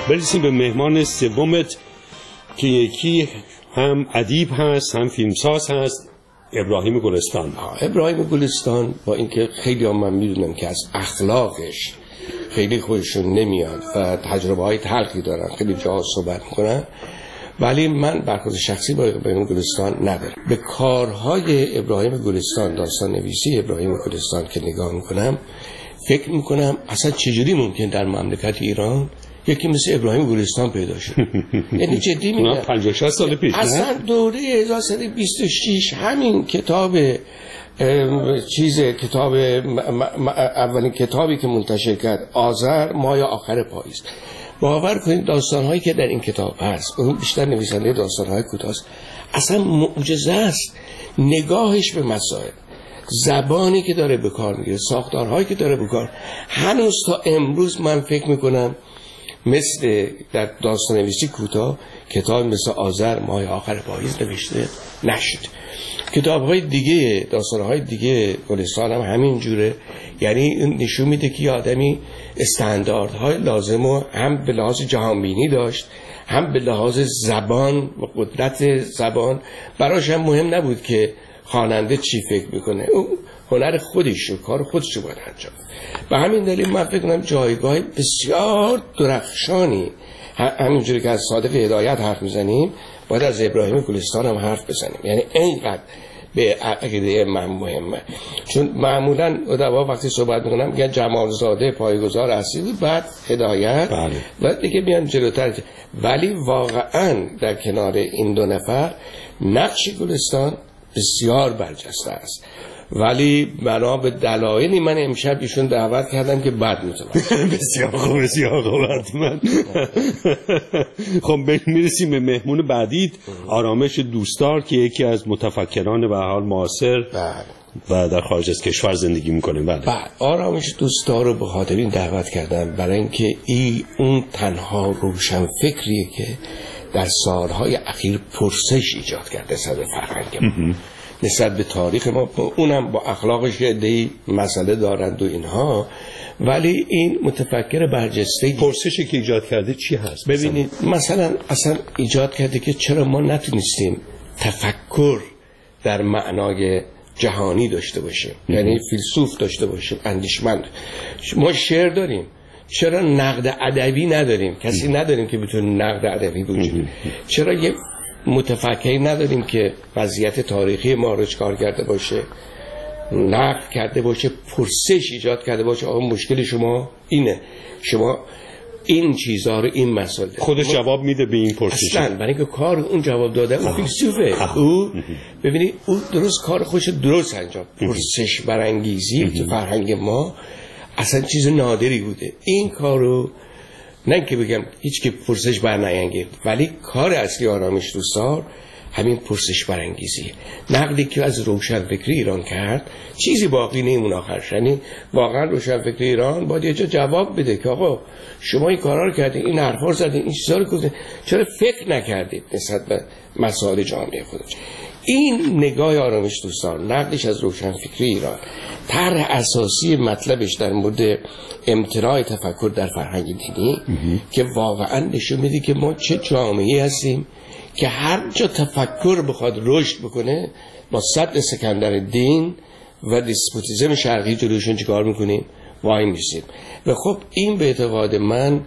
برسیم به مهمان سومت که یکی هم ادیب هست هم فیلمساز هست، ابراهیم گلستان. ابراهیم گلستان با اینکه خیلی هم من میدونم که از اخلاقش خیلی خوششون نمیاد و تجربه های تلخی دارن، خیلی جاها صحبت میکنن، ولی من برخورد شخصی با ابراهیم گلستان ندارم. به کارهای ابراهیم گلستان، داستان نویسی ابراهیم گلستان که نگاه میکنم فکر میکنم اصلا چجوری ممکن در مملکت ایران یکی مثل ابراهیم گلستان پیدا شد. یعنی جدی میگم 50 سال پیش اصلا دوره 1326 همین کتاب کتاب اولین کتابی که منتشر کرد آذر ماه آخر پاییز، باور کنید داستان‌هایی که در این کتاب هست، اون بیشتر نویسنده داستان‌های کوتاست، اصلا معجزه است. نگاهش به مسائل، زبانی که داره به کار میگیره، ساختارهایی که داره به کار، هنوز تا امروز من فکر میکنم مثل در داستان نویسی کوتاه کتاب مثل آذر ماه آخر پاییز نوشته نشد. کتاب‌های دیگه، داستان‌های دیگه گلستان هم همین جوره. یعنی نشون میده که آدمی استانداردهای لازم و هم به لحاظ جهانبینی داشت، هم به لحاظ زبان و قدرت زبان. براش هم مهم نبود که خواننده چی فکر میکنه، اون هنر خودش و کار خودش رو باید انجام. به همین دلیل من فکر کنم جایگاه بسیار درخشانی، همینجوری که از صادق هدایت حرف میزنیم باید از ابراهیم گلستان هم حرف بزنیم. یعنی اینقدر به عقیده من مهمه، چون معمولا ادبا وقتی صحبت میکنم میگن جمالزاده پایه‌گذار اصلی بود، بعد هدایت، و دیگه میان جلوتر. ولی واقعا در کنار این دو نفر نقش گلستان بسیار برجسته است. ولی بنا به دلایلی من امشب ایشون دعوت کردم که بعد متوجه. بسیار خوب، بسیار خوب. حتما. خب میرسیم به مهمون بعدی، آرامش دوستدار که یکی از متفکران به حال معاصر و در خارج از کشور زندگی میکنه. بعد آرامش دوستدار رو به خاطر این دعوت کردم برای اینکه اون تنها روشن فکریه که در سالهای اخیر پرسش ایجاد کرده سر فرهنگ ما، نسبت به تاریخ ما. اونم با اخلاقش یه مسئله دارند و اینها، ولی این متفکر برجسته پرسشی که ایجاد کرده چی هست؟ ببینید مثلا اصلا ایجاد کرده که چرا ما نتونستیم تفکر در معنای جهانی داشته باشیم، یعنی فیلسوف داشته باشیم، اندیشمند. ما شعر داریم، چرا نقد ادبی نداریم؟ کسی نداریم که بتونه نقد ادبی بکنه. چرا یه متفکری نداریم که وضعیت تاریخی ما رو چکار کرده باشه، نقد کرده باشه، پرسش ایجاد کرده باشه. آقا مشکل شما اینه، شما این چیزها رو، این مسائل خودش جواب میده به این پرسش. اصلا برای اینکه کار اون جواب داده اون فیلسوفه. او ببینید اون درست کار خودش درست انجام. پرسش برانگیزی تو فرهنگ ما اصلا چیز نادری بوده. این کارو نه که بگم هیچ که پرسش برنگیزه، ولی کار اصلی آرامش دوستدار همین پرسش برانگیزی. نقدی که از روشنفکری ایران کرد چیزی باقی نمیمونه آخرش. یعنی واقعا روشنفکری ایران باید یه جا جواب بده که آقا شما این کارا رو کردین، این حرفا رو زدین، این چیزا رو گفتین، چرا فکر نکردید نسبت به مسائل جامعه خودش. این نگاه آرامش دوستدار، نقدش از روشنفکری ایران، طرح اساسی مطلبش در مورد امتناع تفکر در فرهنگ دینی که واقعا نشون میده که ما چه جامعه‌ای هستیم که هر جا تفکر بخواد رشد بکنه با صد سکندر دین و دیسپوتیزم شرقی جلوشون چیکار میکنیم؟ وای میسیم. و خب این به اعتقاد من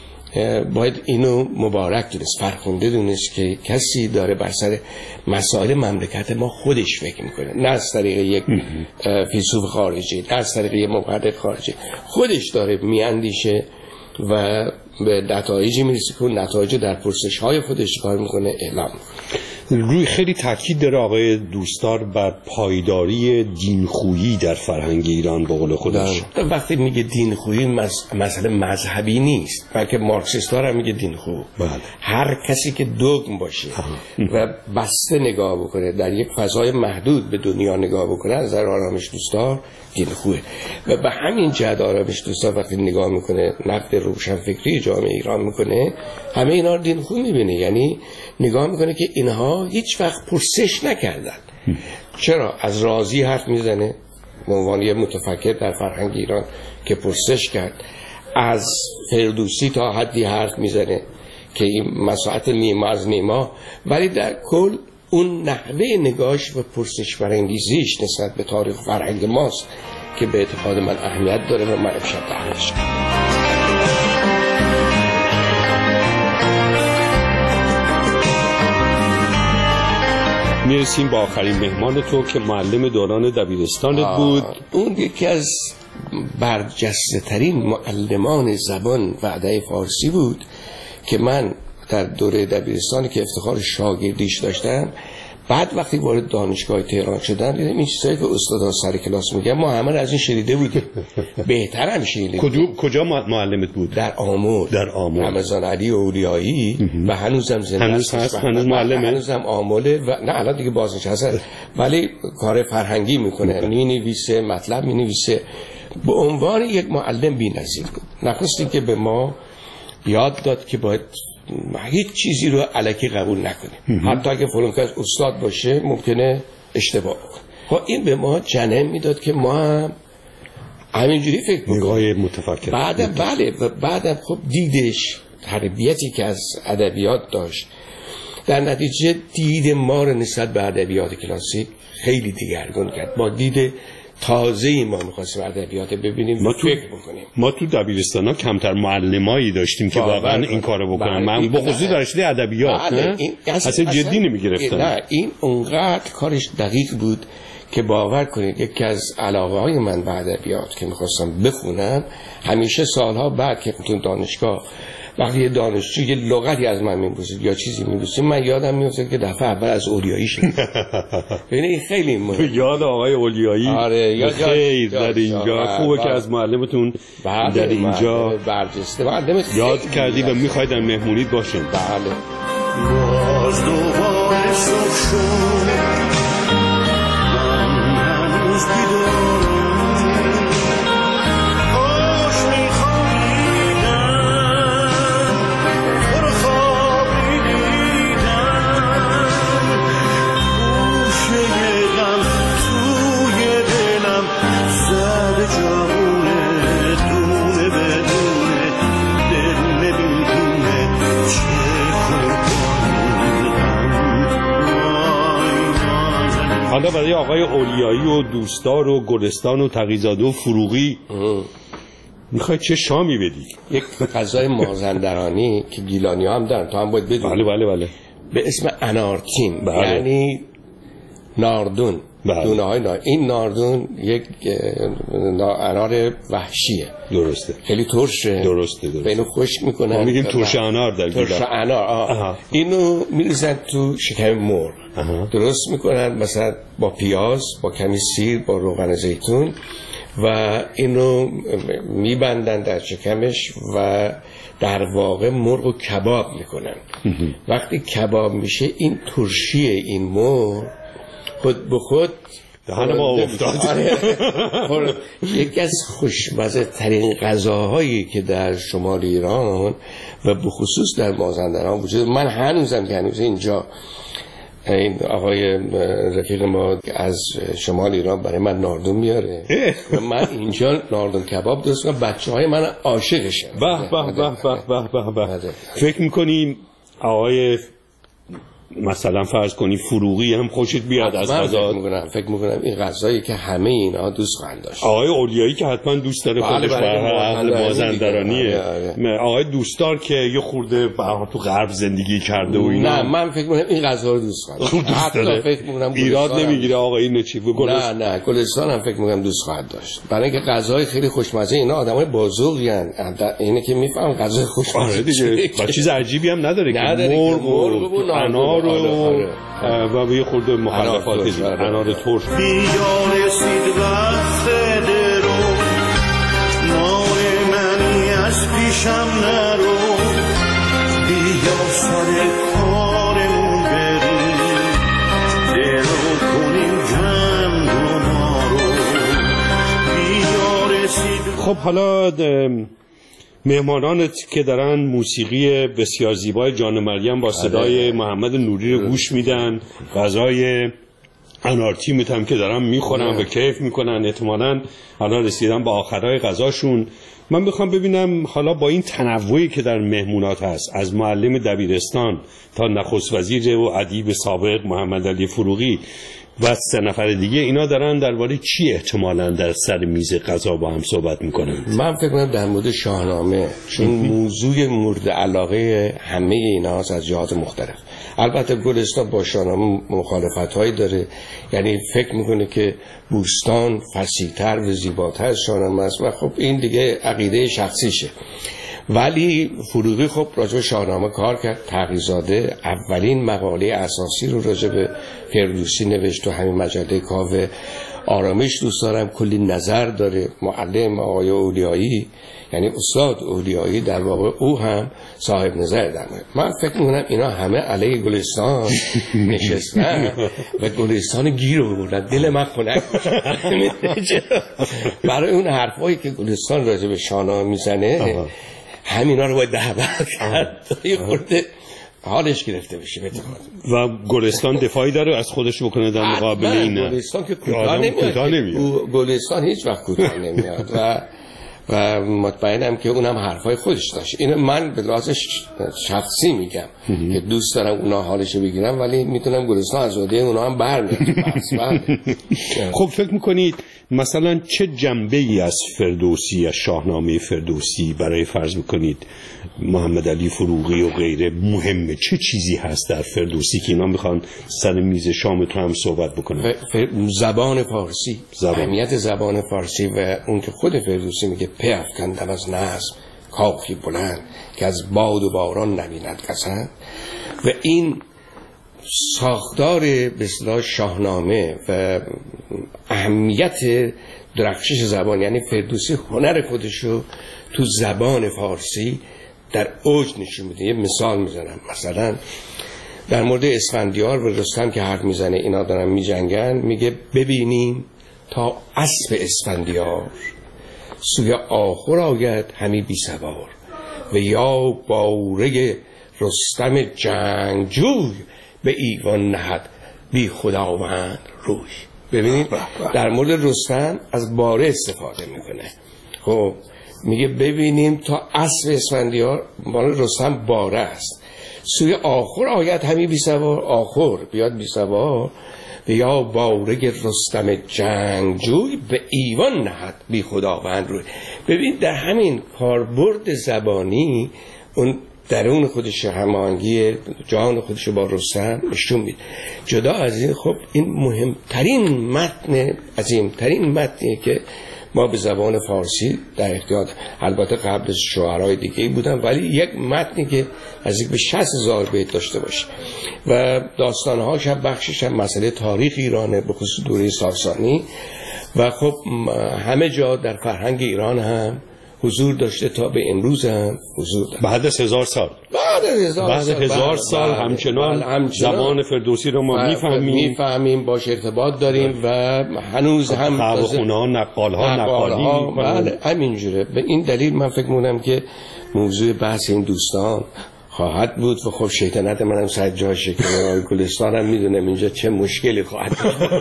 باید اینو مبارک دونست، فرخنده دونست که کسی داره بر سر مسائل مملکت ما خودش فکر میکنه، نه از طریق یک فیلسوف خارجی، نه از طریق یک محقق خارجی، خودش داره میاندیشه و به نتایجی میرسه که نتایج در پرسش‌های خودش کار میکنه اعلام میکنه. روی خیلی تاکید داره آقای دوستدار بر پایداری دینخویی در فرهنگ ایران به قول خودش. وقتی میگه دینخویی مسئله مذهبی نیست، بلکه مارکسیست‌ها هم میگه دینخو. هر کسی که دوگم باشه و بسته نگاه بکنه، در یک فضای محدود به دنیا نگاه بکنه، از نظر آرامش دوستدار دینخوه. و به همین جهت آرامش دوستدار وقتی نگاه میکنه، نقد روشنفکری جامعه ایران میکنه، همه اینا رو دینخو میبینه. یعنی نگاه میکنه که اینها هیچ وقت پرسش نکردن. چرا از رازی حرف میزنه به عنوان یه متفکر در فرهنگ ایران که پرسش کرد، از فردوسی تا حدی حرف میزنه که این مساحت نیما از نیما، ولی در کل اون نحوه نگاش و پرسش برانگیزیش نسبت به تاریخ فرهنگ ماست که به اعتقاد من اهمیت داره و من امشب تحلیلش کردم. میرسیم با آخرین مهمان تو که معلم دوران دبیرستانت بود. اون یکی از برجسته ترین معلمان زبان و ادب فارسی بود که من در دوره دبیرستانی که افتخار شاگردیش داشتم، بعد وقتی وارد دانشگاه تهران شدم دیدم این چیزایی که استادا سر کلاس میگن ما همه از این شنیده بودیم. بهتر هم شنیدیم. کجا معلمت بود؟ در آمل. در آمل. رمضان علی اولیایی و هنوزم زنده هست. هنوز معلمه. هنوزم آمله و نه الان دیگه بازنشسته، ولی کار فرهنگی میکنه، مینویسه، مطلب مینویسه. به عنوان یک معلم بی‌نظیر بود. نخستی که به ما یاد داد که باید هیچ چیزی رو الکی قبول نکنیم، حتی اگه فلان کس استاد باشه ممکنه اشتباه کنه. خب این به ما جنم میداد که ما هم همینجوری فکر کنیم. نگاه متفکر. بعدم خب دیدش، تربیتی که از ادبیات داشت، در نتیجه دید ما رو نسبت به ادبیات کلاسیک خیلی دیگرگون کرد. با دید تازه‌ای ما می‌خواستیم ادبیات ببینیم و فکر بکنیم. ما تو دبیرستان‌ها کمتر معلمایی داشتیم که واقعا این کارو بکنن. من بخصوص دانشگاه ادبیات اصلا جدی نمی‌گرفتم. نه این اونقدر کارش دقیق بود که باور کنید یکی از علاقه‌های من به ادبیات که می‌خواستم بخونم، همیشه سالها بعد که تو دانشگاه وقتی دانشجو یه لغتی از من می‌پرسید یا چیزی می‌پرسید، من یادم میفته که دفعه اول از اولیایی شد. یعنی خیلی مهم. یاد آقای اولیایی. آره خیر در اینجا خوبه که از معلمتون در اینجا برجسته یاد کردی و می‌خواید در مهمونیت باشین. بله. باز دوباره صبح شد، من هنوز بیدارم، کاش می‌خوابیدم، تو رو خوابیدم، گوشه غم توی دلم زده جوونه، دونه بدونه، بدونه بدونه، چه حالا برای آقای اولیایی و دوستدار و گلستان و تقی‌زاده و فروغی میخوای چه شامی بدی؟ یک غذای مازندرانی که گیلانی هم دارن، تو هم باید بدونی. بله به اسم انارتین. یعنی ناردون. دونه های ناردون. این ناردون یک انار وحشیه. درسته. خیلی ترشه. درسته. اینو خشک میکنن. ما میگیم ترش انار در گیلان. ترش انار. اینو میریزن تو شکم مرغ. درست میکنن مثلا با پیاز، با کمی سیر، با روغن زیتون و اینو میبندن در شکمش و در واقع مرغ و کباب میکنن. وقتی کباب میشه این ترشی این مرغ خود به خود دهن ما افتاد. یکی از خوشمزه ترین غذاهایی که در شمال ایران و به خصوص در مازندران وجود. من هنوزم که هنوز اینجا این آقای رفیق ما از شمال ایران برای من ناردون میاره و من اینجا ناردون کباب درست کنم، بچه‌های من عاشقشن. به فکر می‌کنین آقای مثلا فرض کنی فروغی هم خوشت بیاد از غذا؟ فکر میکنم این غذایی که همه اینا دوست خواهند داشت. آقای اولیایی که حتما دوست داره خودش اهل مازندرانیه. آقای دوستدار که یه خورده تو غرب زندگی کرده و اینا. نه من فکر میکنم این غذا رو دوست خواهد داشت. حتی فکر میکنم ایراد نمیگیره آقا این چی؟ نه گلستان هم فکر میکنم دوست خواهد داشت. برای اینکه غذای خیلی خوشمزه، اینا آدمای بازوقی ان، اینه که میفهم غذای خوشمزه دیگه. چیز عجیبی هم نداره که مرغ و انار و به یه خورده مخلفات انار ترش. بیا رسید وقت درو، مار منی از پیشم نرو، بیا سر کارمون بریم، درو کنیم جمع ما رو، بیا رسید. خب حالا مهمانانت که دارن موسیقی بسیار زیبای جان مریم با صدای محمد نوری رو گوش میدن، غذای انارتیمت هم که دارن میخورن و کیف میکنن، احتمالاً الان رسیدن به آخرای غذاشون. من میخوام ببینم حالا با این تنوعی که در مهمونات هست، از معلم دبیرستان تا نخست وزیر و ادیب سابق محمد علی فروغی و 3 نفر دیگه، اینا دارن درباره چی احتمالاً در سر میز غذا با هم صحبت میکنن؟ من فکر کنم در مورد شاهنامه، چون موضوع مورد علاقه همه ایناست از جهات مختلف. البته گلستان با شاهنامه مخالفت‌هایی داره، یعنی فکر میکنه که بوستان فصیح‌تر و زیباتر از شاهنامه است و خب این دیگه عقیده شخصیشه. ولی فروغی خب راجع به شاهنامه کار کرد. تقی‌زاده اولین مقاله اساسی رو راجع به فردوسی نوشت و همین مجله کاوه. آرامش دوست دارم کلی نظر داره. معلم آقای اولیایی، یعنی استاد اولیایی، در واقع او هم صاحب نظر داره. من فکر می‌کنم اینا همه علیه گلستان نشستن و گلستان گیر آوردن. دل من خنک برای اون حرفایی که گلستان راجع به شاهنامه میزنه، همینا رو باید دعوت کرد تا یه خورده حالش گرفته بشه. و گلستان دفاعی داره از خودش بکنه در مقابل اینه. گلستان که کوتاه نمیاد. گلستان هیچ وقت کوتاه نمیاد و مطمئنم که اونم حرفای خودش داشت. اینو من به لحاظ شخصی میگم که دوست دارم اونا حالش بگیرم، ولی میتونم گلستان از عهده اونا هم برمیاد. خب فکر میکنید مثلا چه جنبه‌ای از فردوسی، از شاهنامه فردوسی برای فرض میکنید محمد علی فروغی و غیره مهمه؟ چه چیزی هست در فردوسی که اینا میخوان سر میز شام تو هم صحبت بکنن؟ زبان فارسی، اهمیت زبان فارسی و اون که خود فردوسی میگه پیافکندم از نظم کافی بلند که از باد و باران نبیند کسند. و این ساختار به اصطلاح شاهنامه و اهمیت درخشش زبان، یعنی فردوسی هنر خودشو تو زبان فارسی در اوج نشون میده. یه مثال میزنم، مثلا در مورد اسفندیار و رستم که حرف میزنه، اینا دارن میجنگن، میگه ببینیم تا اسب اسفندیار سوی آخر آید همی بی سوار و یا باره رستم جنگجوی به ایوان نهد بی خداوند روی. ببینید در مورد رستم از باره استفاده میکنه. خب میگه ببینیم تا اسب اسفندیار، مال رستم باره است، سوی آخر آید همی بی سوار، آخر بیاد بی سوار، و یا باره رستم جنگجوی به ایوان نهد بی خداوند روی. ببین در همین کاربرد زبانی اون درون خودش، هماهنگی جان خودش با رستم نشون میده. جدا از این خب این مهمترین متن، عظیمترین متنیه که ما به زبان فارسی در اختیار، البته قبل از شعرهای دیگه بودن، ولی یک متنی که نزدیک به 60,000 بیت داشته باشه و داستانهاش هم بخشش هم مسئله تاریخ ایرانه، به خصوص دوره ساسانی، و خب همه جا در فرهنگ ایران هم حضور داشته تا به امروز هم حضور داره. بعد از 1000 سال بعد 1000 سال همچنان زبان فردوسی رو ما میفهمیم، باش ارتباط داریم و هنوز هم خونه نقالی بله همینجوره. به این دلیل من فکر می‌کنم که موضوع بحث این دوستان خواهد بود و خب شیطنت منم سر جاشه که گلستان هم میدونم اینجا چه مشکلی خواهد بود.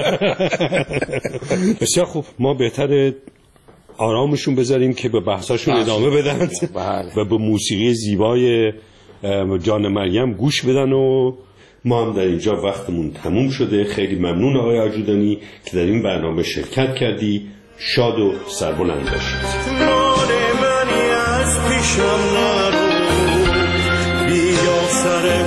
بسیار خوب، ما بهتره آرامشون بذاریم که به بحثاشون ادامه بدن و به موسیقی زیبای جان مریم گوش بدن. و ما هم در اینجا وقتمون تموم شده. خیلی ممنون آقای آجودانی که در این برنامه شرکت کردی. شاد و سربلند باشید. مال منی از پیشم نرو، بیا سر